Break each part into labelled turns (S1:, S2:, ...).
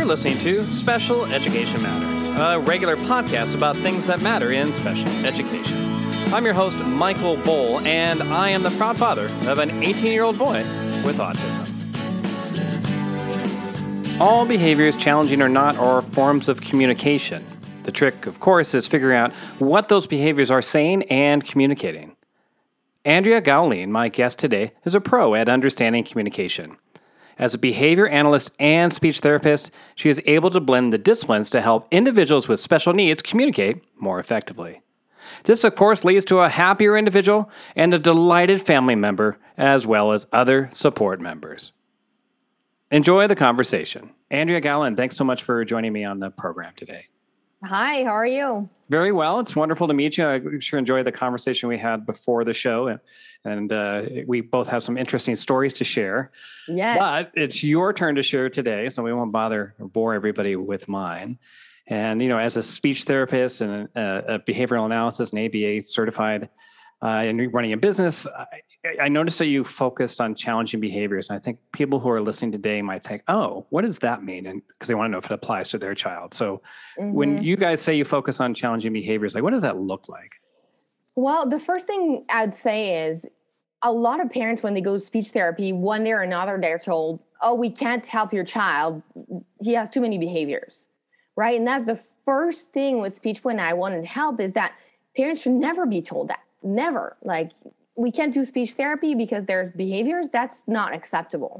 S1: listening to Special Education Matters, a regular podcast about things that matter in special education. I'm your host, Michael Bohl, and I am the proud father of an 18-year-old boy with autism. All behaviors, challenging or not, are forms of communication. The trick, of course, is figuring out what those behaviors are saying and communicating. Andrea Gowling, my guest today, is a pro at understanding communication. As a behavior analyst and speech therapist, she is able to blend the disciplines to help individuals with special needs communicate more effectively. This, of course, leads to a happier individual and a delighted family member, as well as other support members. Enjoy the conversation. Andrea Gowling, thanks so much for joining me on the program today.
S2: Hi, how are you?
S1: Very well. It's wonderful to meet you. I sure enjoyed the conversation we had before the show, and we both have some interesting stories to share.
S2: Yes.
S1: But it's your turn to share today, so we won't bother or bore everybody with mine. And, you know, as a speech therapist and a behavioral analysis and ABA certified and running a business, I noticed that you focused on challenging behaviors. And I think people who are listening today might think, oh, what does that mean? And because they want to know if it applies to their child. So when you guys say you focus on challenging behaviors, like what does that look like?
S2: Well, the first thing I'd say is a lot of parents, when they go to speech therapy, one day or another, they're told, oh, we can't help your child. He has too many behaviors, right? And that's the first thing with speech when I wanted help is that parents should never be told that. Never. Like, we can't do speech therapy because there's behaviors. That's not acceptable.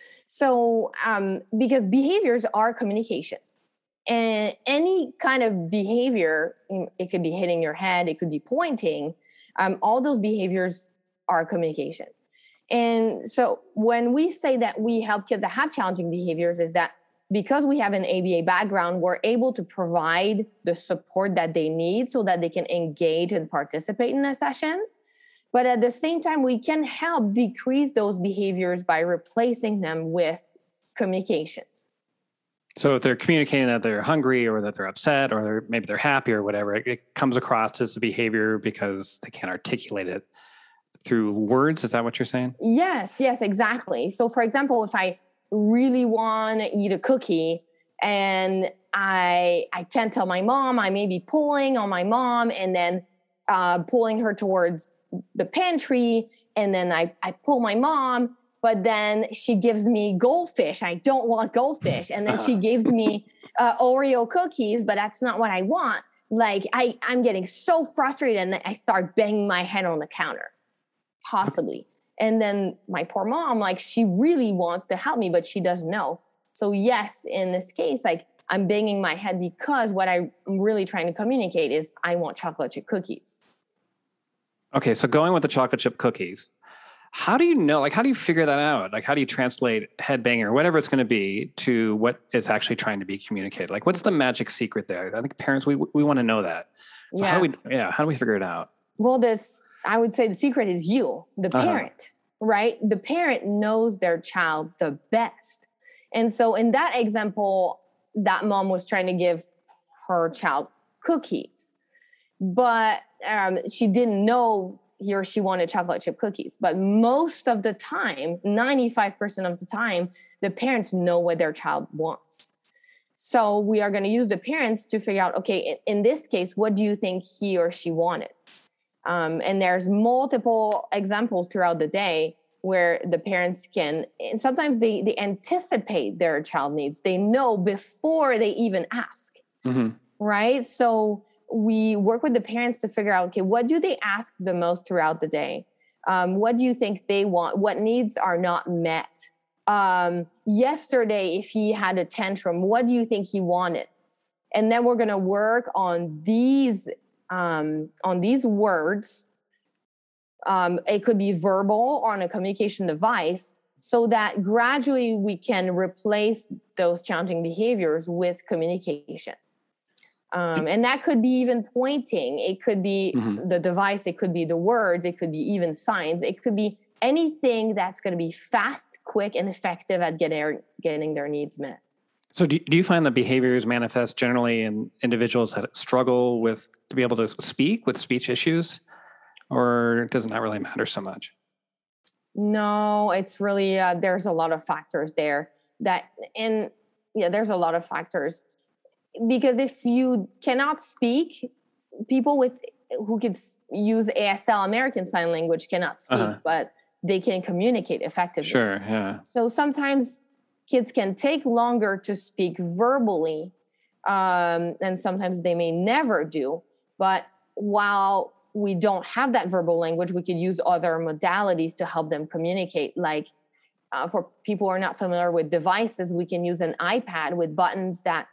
S2: So, because behaviors are communication. And any kind of behavior, it could be hitting your head, it could be pointing, all those behaviors are communication. And so when we say that we help kids that have challenging behaviors is that because we have an ABA background, we're able to provide the support that they need so that they can engage and participate in a session. But at the same time, we can help decrease those behaviors by replacing them with communication.
S1: So if they're communicating that they're hungry or that they're upset or maybe they're happy or whatever, it comes across as a behavior because they can't articulate it through words. Is that what you're saying?
S2: Yes, exactly. So for example, if I really want to eat a cookie and I can't tell my mom, I may be pulling on my mom and then pulling her towards the pantry, and then I pull my mom, but then she gives me goldfish. I don't want goldfish. And then she gives me Oreo cookies, but that's not what I want. Like I'm getting so frustrated and I start banging my head on the counter, possibly. And then my poor mom, like she really wants to help me, but she doesn't know. So yes, in this case, like I'm banging my head because what I'm really trying to communicate is I want chocolate chip cookies.
S1: Okay, so going with the chocolate chip cookies, how do you know, like, how do you figure that out? Like, how do you translate headbanging or whatever it's going to be to what is actually trying to be communicated? Like, what's the magic secret there? I think parents, we want to know that. So how do we figure it out?
S2: Well, I would say the secret is you, the parent, right? The parent knows their child the best. And so in that example, that mom was trying to give her child cookies, but she didn't know he or she wanted chocolate chip cookies. But most of the time, 95% of the time, the parents know what their child wants. So we are going to use the parents to figure out, okay, in this case, what do you think he or she wanted? And there's multiple examples throughout the day where the parents can, and sometimes they anticipate their child needs. They know before they even ask, right? So we work with the parents to figure out, okay, what do they ask the most throughout the day? What do you think they want? What needs are not met? Yesterday, if he had a tantrum, what do you think he wanted? And then we're going to work on these words. It could be verbal or on a communication device so that gradually we can replace those challenging behaviors with communication. And that could be even pointing. It could be the device. It could be the words. It could be even signs. It could be anything that's going to be fast, quick, and effective at getting their needs met.
S1: So do you find that behaviors manifest generally in individuals that struggle to be able to speak with speech issues, or does it not really matter so much?
S2: No, it's really, there's a lot of factors there and there's a lot of factors, because if you cannot speak, people who can use ASL, American Sign Language, cannot speak, but they can communicate effectively.
S1: Sure, yeah.
S2: So sometimes kids can take longer to speak verbally, and sometimes they may never do. But while we don't have that verbal language, we could use other modalities to help them communicate. Like for people who are not familiar with devices, we can use an iPad with buttons that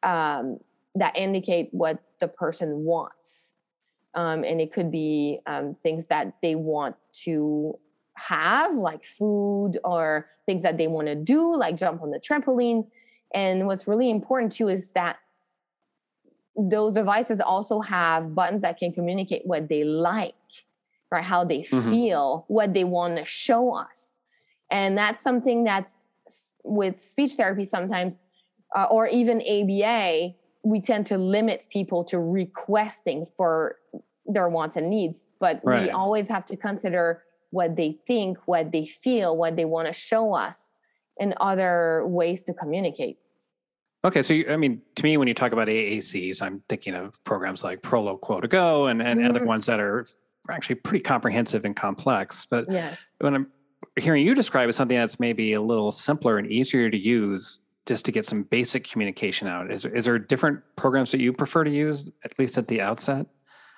S2: indicate what the person wants. And it could be things that they want to have, like food, or things that they want to do, like jump on the trampoline. And what's really important too is that those devices also have buttons that can communicate what they like, right? How they feel, what they want to show us. And that's something that's with speech therapy sometimes, or even ABA, we tend to limit people to requesting for their wants and needs. But we always have to consider what they think, what they feel, what they want to show us, and other ways to communicate.
S1: Okay, so to me, when you talk about AACs, I'm thinking of programs like Prolo Quo Go and other ones that are actually pretty comprehensive and complex. But when I'm hearing you describe it, something that's maybe a little simpler and easier to use, just to get some basic communication out, is there different programs that you prefer to use, at least at the outset?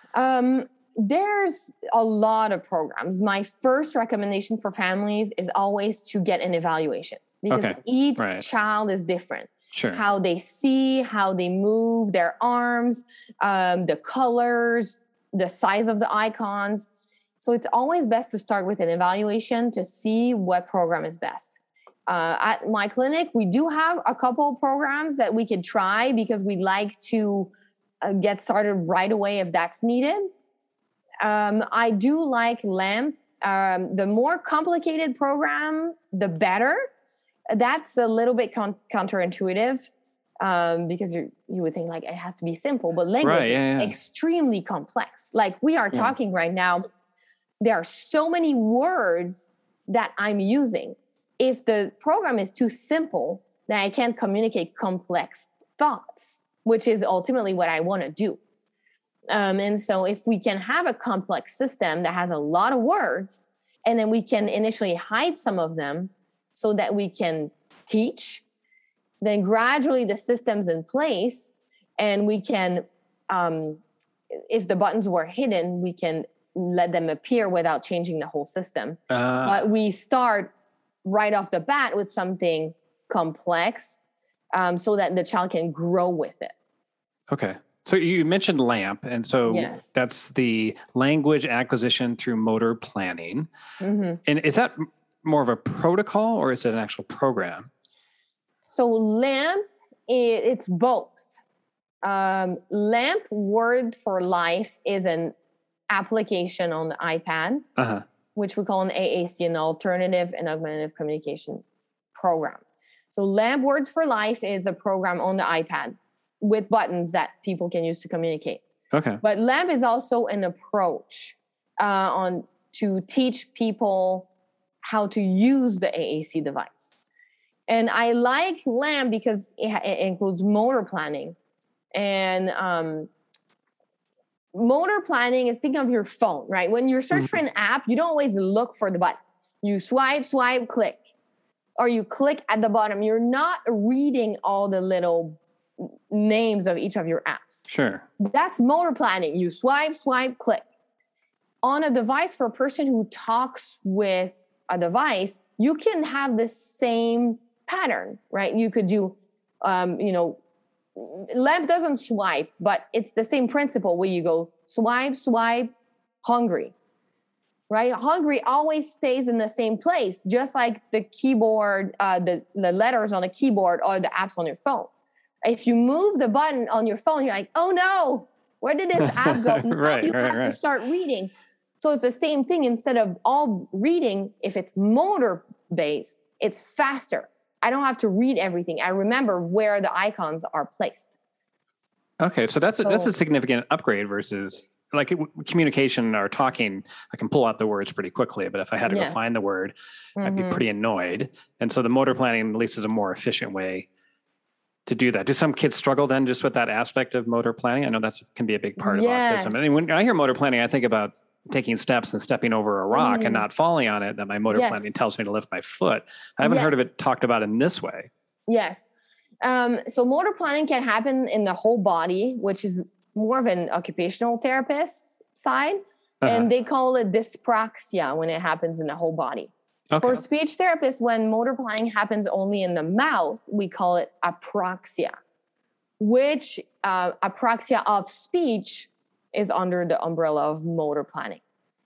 S2: There's a lot of programs. My first recommendation for families is always to get an evaluation, because each child is different.
S1: Sure.
S2: How they see, how they move their arms, the colors, the size of the icons. So it's always best to start with an evaluation to see what program is best. At my clinic, we do have a couple of programs that we could try, because we'd like to get started right away if that's needed. I do like LAMP. The more complicated program, the better. That's a little bit counterintuitive, because you would think like it has to be simple, but language is extremely complex. Like we are talking right now, there are so many words that I'm using. If the program is too simple, then I can't communicate complex thoughts, which is ultimately what I want to do. And so if we can have a complex system that has a lot of words, and then we can initially hide some of them so that we can teach, then gradually the system's in place, and we can, if the buttons were hidden, we can let them appear without changing the whole system. But we start right off the bat with something complex, so that the child can grow with it.
S1: Okay. So you mentioned LAMP, and so that's the language acquisition through motor planning. And is that more of a protocol, or is it an actual program?
S2: So LAMP, it's both. LAMP Word for Life is an application on the iPad, which we call an AAC, an Alternative and Augmentative Communication Program. So LAMP Words for Life is a program on the iPad with buttons that people can use to communicate.
S1: Okay.
S2: But LAMP is also an approach to teach people how to use the AAC device. And I like LAMP because it includes motor planning. And motor planning is, think of your phone, right? When you search for an app, you don't always look for the button. You swipe, click. Or you click at the bottom. You're not reading all the little names of each of your apps.
S1: Sure.
S2: That's motor planning. You swipe, click. On a device, for a person who talks with a device, you can have the same pattern, right? You could do, LAMP doesn't swipe, but it's the same principle where you go swipe, hungry, right? Hungry always stays in the same place, just like the keyboard, the letters on the keyboard or the apps on your phone. If you move the button on your phone, you're like, oh no, where did this app go? Now you have to start reading. So it's the same thing. Instead of all reading, if it's motor based, it's faster. I don't have to read everything. I remember where the icons are placed.
S1: Okay, so that's a significant upgrade versus like communication or talking. I can pull out the words pretty quickly, but if I had to go find the word, I'd be pretty annoyed. And so the motor planning at least is a more efficient way to do that? Do some kids struggle then just with that aspect of motor planning? I know that can be a big part
S2: Yes.
S1: of autism. And when I hear motor planning, I think about taking steps and stepping over a rock and not falling on it, that my motor planning tells me to lift my foot. I haven't heard of it talked about in this way.
S2: Yes. So motor planning can happen in the whole body, which is more of an occupational therapist side. And they call it dyspraxia when it happens in the whole body. Okay. For speech therapists, when motor planning happens only in the mouth, we call it apraxia, which apraxia of speech is under the umbrella of motor planning.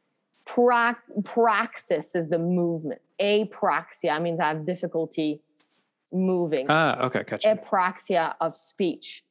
S2: Praxis is the movement. Apraxia means I have difficulty moving.
S1: Okay, gotcha.
S2: Apraxia of speech.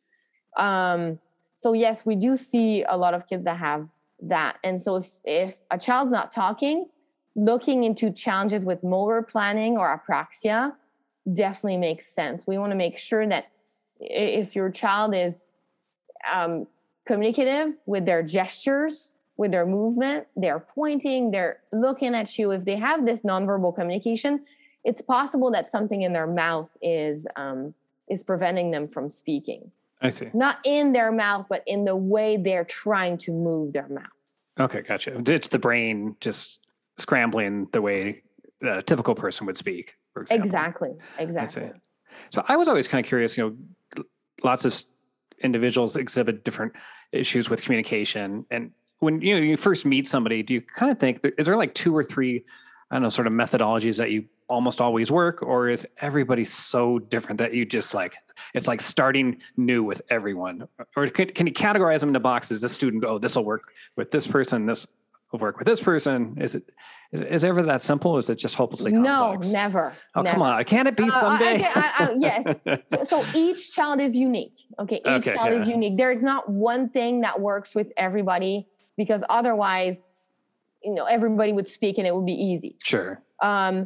S2: So yes, we do see a lot of kids that have that. And so if a child's not talking, looking into challenges with motor planning or apraxia definitely makes sense. We want to make sure that if your child is communicative with their gestures, with their movement, they're pointing, they're looking at you. If they have this nonverbal communication, it's possible that something in their mouth is preventing them from speaking.
S1: I see.
S2: Not in their mouth, but in the way they're trying to move their mouth.
S1: Okay, gotcha. It's the brain just scrambling the way a typical person would speak, for example.
S2: Exactly.
S1: So I was always kind of curious, lots of individuals exhibit different issues with communication. And when you first meet somebody, do you kind of think, is there like 2 or 3, I don't know, sort of methodologies that you almost always work, or is everybody so different that you just it's like starting new with everyone? Or can you categorize them into boxes? This student, this will work with this person, this will work with this person. Is it ever that simple? Or is it just hopelessly complex?
S2: No, never.
S1: Oh,
S2: never.
S1: Come on. Can't it be someday?
S2: Yes. So each child is unique. Okay. Each child is unique. There's not one thing that works with everybody, because otherwise, everybody would speak and it would be easy.
S1: Sure.
S2: And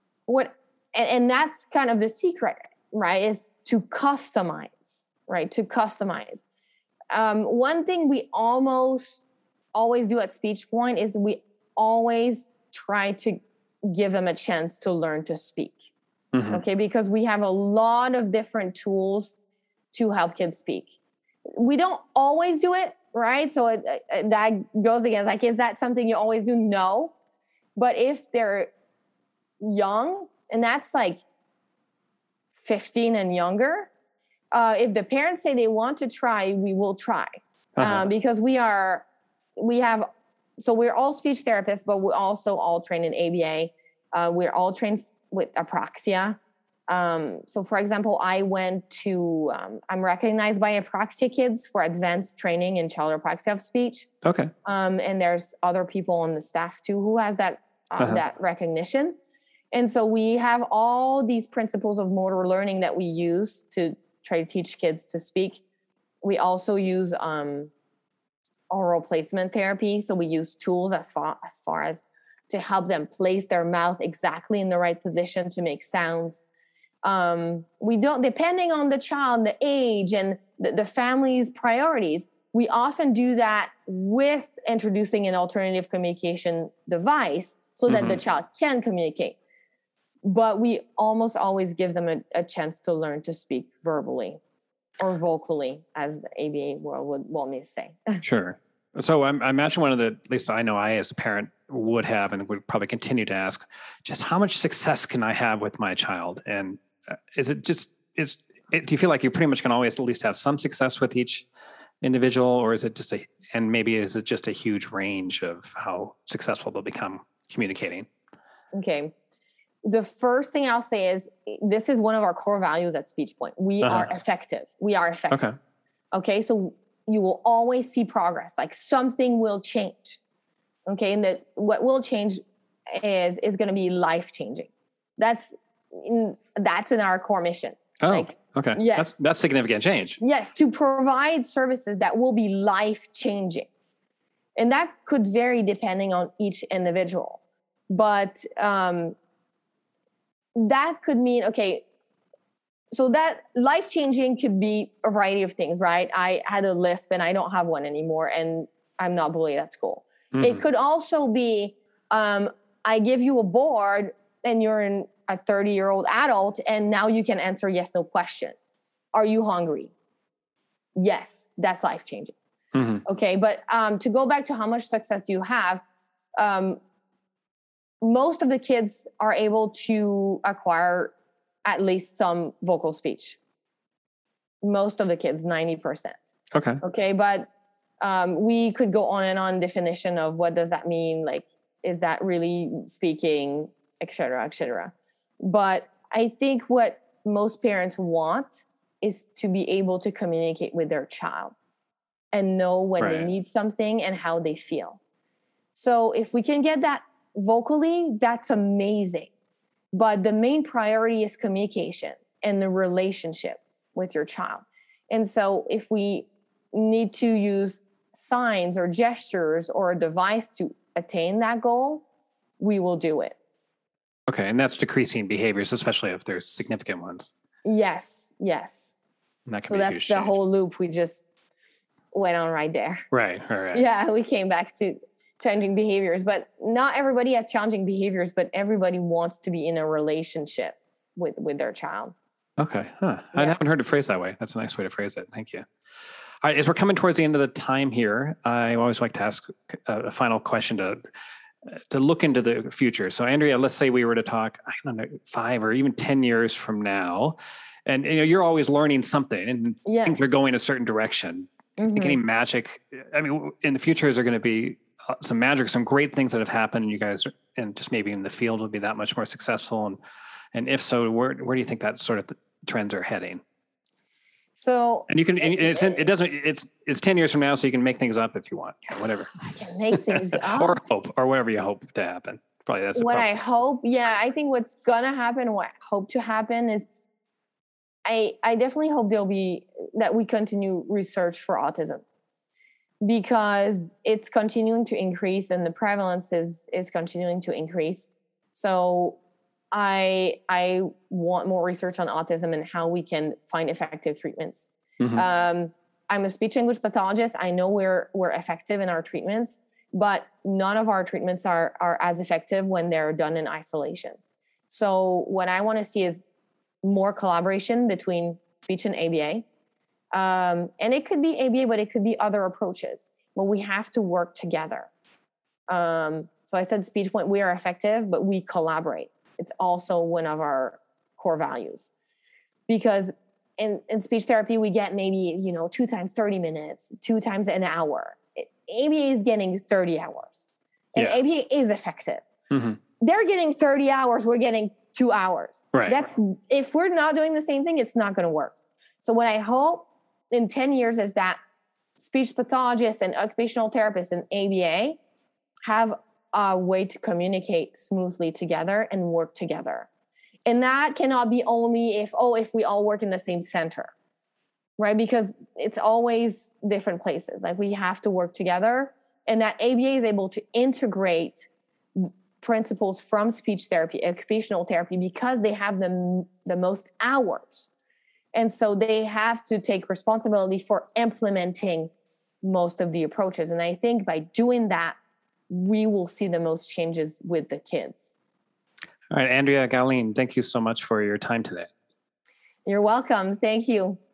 S2: that's kind of the secret, right? Is to customize, right? To customize. One thing we almost always do at Speech Point is we always try to give them a chance to learn to speak. Mm-hmm. Okay. Because we have a lot of different tools to help kids speak. We don't always do it, right? So that goes against, is that something you always do? No. But if they're young, and that's 15 and younger, if the parents say they want to try, we will try. Because we're all speech therapists, but we're also all trained in ABA. We're all trained with apraxia. So for example, I'm recognized by Apraxia Kids for advanced training in child apraxia of speech.
S1: Okay.
S2: And there's other people on the staff too who has that recognition. And so we have all these principles of motor learning that we use to try to teach kids to speak. We also use oral placement therapy. So we use tools as far as to help them place their mouth exactly in the right position to make sounds. We don't, depending on the child, the age, and the family's priorities, we often do that with introducing an alternative communication device so that the child can communicate. But we almost always give them a chance to learn to speak verbally or vocally, as the ABA world would want me to say.
S1: Sure. So I imagine one of the, at least I know I as a parent would have and would probably continue to ask, just how much success can I have with my child? And do you feel like you're pretty much going to always at least have some success with each individual, or is it just a huge range of how successful they'll become communicating?
S2: Okay. The first thing I'll say is this is one of our core values at Speech Point. We are effective. We are effective. Okay. So you will always see progress. Something will change. Okay. And what will change is going to be life-changing. That's in our core mission.
S1: Okay. Yes. That's significant change.
S2: Yes. To provide services that will be life-changing. And that could vary depending on each individual. But, that could mean, so that life-changing could be a variety of things, right? I had a lisp and I don't have one anymore, and I'm not bullied at school. Mm-hmm. It could also be, I give you a board and you're a 30-year-old adult and now you can answer yes, no question. Are you hungry? Yes, that's life changing.
S1: Mm-hmm.
S2: Okay, but to go back to how much success do you have, most of the kids are able to acquire at least some vocal speech. Most of the kids, 90%. Okay, but we could go on and on definition of what does that mean, like, is that really speaking, et cetera, et cetera. But I think what most parents want is to be able to communicate with their child and know when they need something and how they feel. So if we can get that vocally, that's amazing. But the main priority is communication and the relationship with your child. And so if we need to use signs or gestures or a device to attain that goal, we will do it.
S1: Okay, and that's decreasing behaviors, especially if there's significant ones.
S2: Yes.
S1: And that can
S2: so
S1: be
S2: that's the whole loop we just went on right there.
S1: Right.
S2: Yeah, we came back to changing behaviors, but not everybody has challenging behaviors, but everybody wants to be in a relationship with their child.
S1: Okay. Huh. I haven't heard it phrased that way. That's a nice way to phrase it. Thank you. All right, as we're coming towards the end of the time here, I always like to ask a final question to look into the future. So, Andrea, let's say we were to talk, I don't know, 5 or even 10 years from now, and you're always learning something, and things are going a certain direction. Mm-hmm. Think any magic? I mean, in the future, is there going to be some magic, some great things that have happened, and you guys, and just maybe in the field, will be that much more successful? And if so, where do you think that sort of trends are heading?
S2: So,
S1: and you can, it's 10 years from now, so you can make things up if you want, whatever.
S2: I can make things up.
S1: or hope, or whatever you hope to happen. Probably that's
S2: what I hope. Yeah, I think what's gonna happen, what I hope to happen is, I definitely hope that we continue research for autism, because it's continuing to increase and the prevalence is continuing to increase. So I want more research on autism and how we can find effective treatments. Mm-hmm. I'm a speech language pathologist. I know we're effective in our treatments, but none of our treatments are as effective when they're done in isolation. So what I want to see is more collaboration between speech and ABA. And it could be ABA, but it could be other approaches. But we have to work together. So I said speech point, we are effective, but we collaborate. It's also one of our core values, because in speech therapy, we get maybe, 2 times 30 minutes, 2 times an hour. ABA is getting 30 hours and ABA is effective. Mm-hmm. They're getting 30 hours. We're getting 2 hours.
S1: Right.
S2: If we're not doing the same thing, it's not going to work. So what I hope in 10 years is that speech pathologists and occupational therapists and ABA have a way to communicate smoothly together and work together. And that cannot be only if we all work in the same center, right? Because it's always different places. Like, we have to work together, and that ABA is able to integrate principles from speech therapy, occupational therapy, because they have the most hours. And so they have to take responsibility for implementing most of the approaches. And I think by doing that, we will see the most changes with the kids.
S1: All right, Andrea Gaulin, thank you so much for your time today.
S2: You're welcome. Thank you.